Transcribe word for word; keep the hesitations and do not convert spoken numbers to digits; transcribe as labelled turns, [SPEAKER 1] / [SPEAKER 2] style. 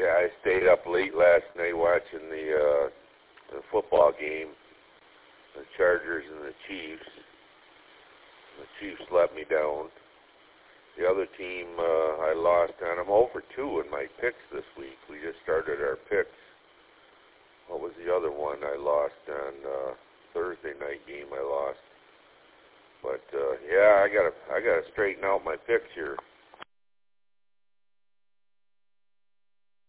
[SPEAKER 1] Yeah, I stayed up late last night watching the, uh, the football game, the Chargers and the Chiefs. The Chiefs let me down. The other team uh, I lost on. I'm oh for two in my picks this week. We just started our picks. What was the other one I lost on uh, Thursday night game I lost? But uh, yeah, I gotta I gotta straighten out my picks here.